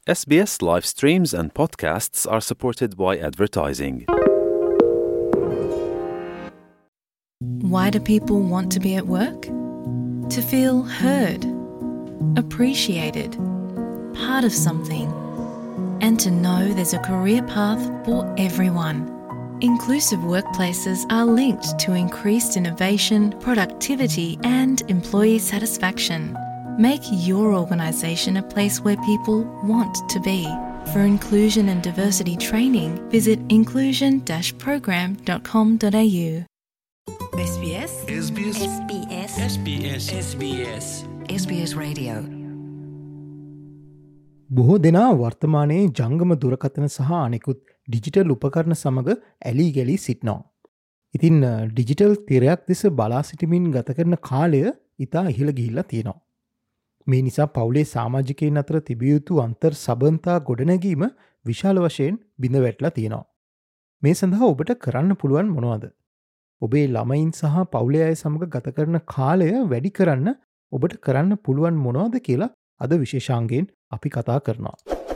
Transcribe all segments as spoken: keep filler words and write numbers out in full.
S B S live streams and podcasts are supported by advertising. Why do people want to be at work? To feel heard, appreciated, part of something, and to know there's a career path for everyone. Inclusive workplaces are linked to increased innovation, productivity, and employee satisfaction. Make your organisation a place where people want to be. For inclusion and diversity training, visit inclusion dash program dot com dot a u. SBS SBS SBS SBS SBS SBS Radio. බොහෝ දෙනා වර්තමානයේ ජංගම දුරකථන සහ අනෙකුත් digital උපකරණ සමඟ ඇලී ගැලී සිටිනවා. ඉතින් ඩිජිටල් තිරයක් දෙස බලා සිටිමින් ගත කරන කාලය ඉතා ඉහළ ගිහිල්ලා තියෙනවා. මේ නිසා පවුලේ සමාජිකයන් අතර තිබිය යුතු අන්තර් සබන්තා ගොඩනැගීම විශාල වශයෙන් බිඳ වැටලා තියෙනවා. මේ සඳහා ඔබට කරන්න පුළුවන් මොනවද? ඔබේ ළමයින් සහ පවුලේ අය සමග ගත කරන කාලය වැඩි කරන්න ඔබට කරන්න පුළුවන් මොනවද කියලා අද විශේෂාංගයෙන් අපි කතා කරනවා.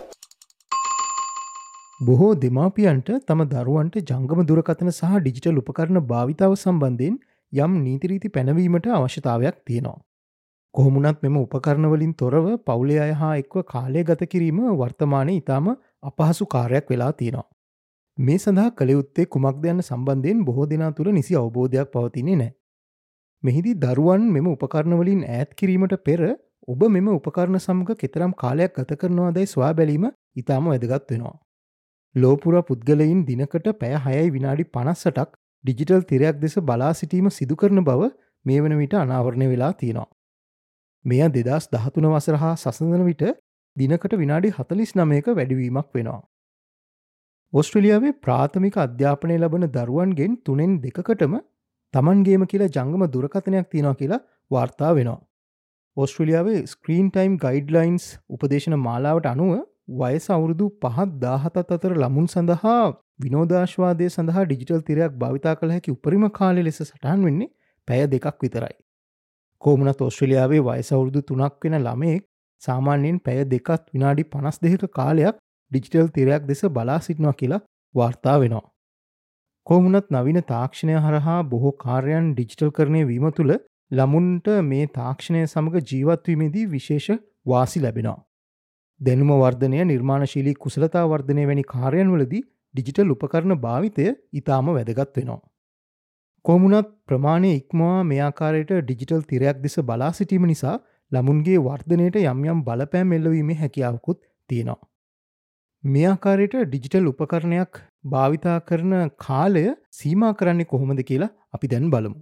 බොහෝ දෙමාපියන්ට තම දරුවන්ට ජංගම දුරකථන සහ ඩිජිටල් උපකරණ භාවිතාව සම්බන්ධයෙන් යම් නීතිරීති පැනවීමට අවශ්‍යතාවයක් තියෙනවා. කොහොමුණත් මෙම උපකරණවලින් තොරව පවුලේ අය හා එක්ව කාලය ගත කිරීම වර්තමානයේ ඉතාම අපහසු කාර්යයක් වෙලා තියෙනවා. මේ සඳහා කළ යුත්තේ කුමක්ද යන සම්බන්ධයෙන් බොහෝ දෙනා තුළ නිසි අවබෝධයක් පවතින්නේ නැහැ. මෙහිදී දරුවන් මෙම උපකරණවලින් ඈත් කිරීමට පෙර ඔබ මෙම උපකරණ සමග කෙතරම් කාලයක් ගත කරනවාදයි සොයා බැලීම ඉතාම වැදගත් වෙනවා. ලෝපුර පුද්ගලයින් දිනකට පැය හයයි විනාඩි පනස් අටක් ඩිජිටල් තිරයක් දෙස බලා සිටීම සිදු කරන බව මේ වන විට අනාවරණය වෙලා තියෙනවා. මෙය දෙදස් දහතුන වසර හා සසඳන විට දිනකට විනාඩි හතලිස් නවයක වැඩිවීමක් වෙනවා. ඔස්ට්‍රලියාවේ ප්‍රාථමික අධ්‍යාපනය ලබන දරුවන්ගෙන් තුනෙන් දෙකකටම තමන්ගේම කියලා ජංගම දුරකථනයක් තියෙනවා කියලා වාර්තා වෙනවා. ඔස්ට්‍රලියාවේ ස්ක්‍රීන් ටයිම් ගයිඩ්ලයින්ස් උපදේශන මාලාවට අනුව වයස අවුරුදු පහත් දාහතත් අතර ළමුන් සඳහා විනෝදාශ්වාදය සඳහා ඩිජිටල් තිරයක් භාවිතා කළ හැකි උපරිම කාලය ලෙස සටහන් වෙන්නේ පැය දෙකක් විතරයි. කොහොමුණත් ඔස්ට්‍රලියාවේ වයස අවුරුදු තුනක් වෙන ළමයෙක් සාමාන්‍යයෙන් පැය දෙකත් විනාඩි පනස් දෙක කාලයක් ඩිජිටල් තිරයක් දෙස බලා සිටිනවා කියලා වාර්තා වෙනවා. කොහොමුණත් නවීන තාක්ෂණය හරහා බොහෝ කාර්යයන් ඩිජිටල් කරණය වීම තුළ ළමුන්ට මේ තාක්ෂණය සමග ජීවත්වීමේදී විශේෂ වාසි ලැබෙනවා. දැනුම වර්ධනය, නිර්මාණශීලී කුසලතා වර්ධනය වැනි කාර්යන්වලදී ඩිජිටල් උපකරණ භාවිතය ඉතාම වැදගත් වෙනවා. කොහොමුණත් ප්‍රමාණය ඉක්මවා මේ ආකාරයට ඩිජිටල් තිරයක් දෙස බලා සිටීම නිසා ළමුන්ගේ වර්ධනයට යම් යම් බලපෑම් එල්ලවීමේ හැකියාවකුත් තියෙනවා. මේ ආකාරයට ඩිජිටල් උපකරණයක් භාවිතා කරන කාලය සීමා කරන්නේ කොහොමද කියලා අපි දැන් බලමු.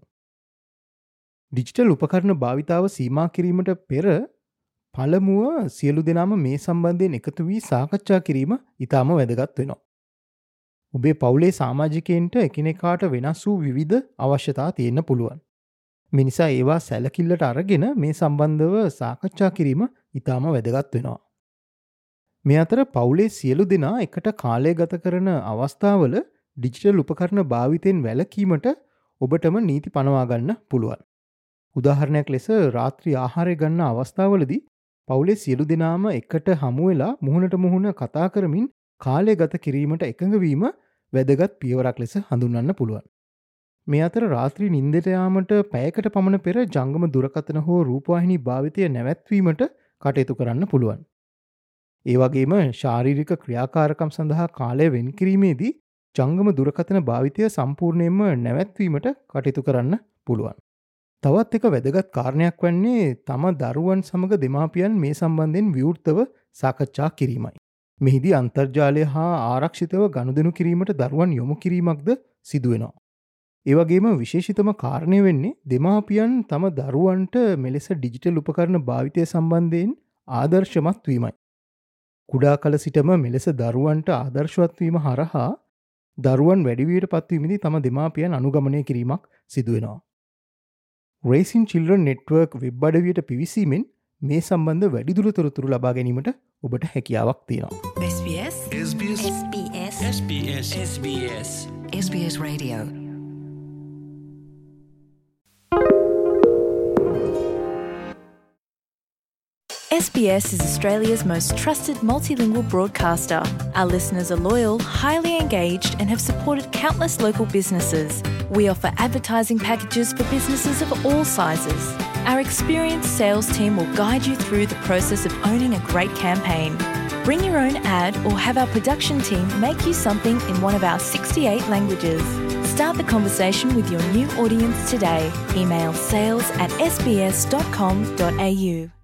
ඩිජිටල් උපකරණ භාවිතාව සීමා කිරීමට පෙර පළමුව සියලු දෙනාම මේ සම්බන්ධයෙන් එකතු වී සාකච්ඡා කිරීම ඉතාම වැදගත් වෙනවා. ඔබේ පවුලේ සමාජිකයන්ට එකිනෙකාට වෙනස් වූ විවිධ අවශ්‍යතා තියෙන්න පුළුවන්. මේ නිසා ඒවා සැලකිල්ලට අරගෙන මේ සම්බන්ධව සාකච්ඡා කිරීම ඉතාම වැදගත් වෙනවා. මේ අතර පවුලේ සියලු දෙනා එකට කාලය ගත කරන අවස්ථාවල ඩිජිටල් උපකරණ භාවිතයෙන් වැළකීමට ඔබටම නීති පනවා ගන්න පුළුවන්. උදාහරණයක් ලෙස රාත්‍රී ආහාරය ගන්න අවස්ථාවලදී පවුලේ සියලු දෙනාම එකට හමු වෙලා මුහුණට මුහුණ කතා කරමින් කාලය ගත කිරීමට එකඟ වීම වැදගත් පියවරක් ලෙස හඳුන්වන්න පුළුවන්. මේ අතර රාත්‍රී නිින්දට යාමට පැයකට පමණ පෙර ජංගම දුරකථන හෝ රූපවාහිනී භාවිතය නැවැත්වීමට කටයුතු කරන්න පුළුවන්. ඒ වගේම ශාරීරික ක්‍රියාකාරකම් සඳහා කාලය වෙන් කිරීමේදී ජංගම දුරකථන භාවිතය සම්පූර්ණයෙන්ම නැවැත්වීමට කටයුතු කරන්න පුළුවන්. තවත් එක වැදගත් කාරණයක් වන්නේ තම දරුවන් සමග දෙමාපියන් මේ සම්බන්ධයෙන් විවෘතව සාකච්ඡා කිරීමයි. මෙහිදී අන්තර්ජාලය හා ආරක්ෂිතව ගනුදෙනු කිරීමට දරුවන් යොමු කිරීමක්ද සිදුවෙනවා. ඒ වගේම විශේෂිතම කාරණය වෙන්නේ දෙමාපියන් තම දරුවන්ට මෙලෙස ඩිජිටල් උපකරණ භාවිතය සම්බන්ධයෙන් ආදර්ශමත් වීමයි. කුඩා කල සිටම මෙලෙස දරුවන්ට ආදර්ශවත් වීම හරහා දරුවන් වැඩිවියට පත්වීමේදී තම දෙමාපියන් අනුගමනය කිරීමක් සිදුවෙනවා. Raising Children Network වෙබ් අඩවියට පිවිසීමෙන් මේ සම්බන්ධ වැඩිදුර තොරතුරු ලබා ගැනීමට ඔබට හැකියාවක් තියෙනවා. SBS SBS SBS SBS SBS SBS Radio. S B S is Australia's most trusted multilingual broadcaster. Our listeners are loyal, highly engaged, and have supported countless local businesses. We offer advertising packages for businesses of all sizes. Our experienced sales team will guide you through the process of owning a great campaign. Bring your own ad or have our production team make you something in one of our sixty-eight languages. Start the conversation with your new audience today. Email sales at s b s dot com dot a u.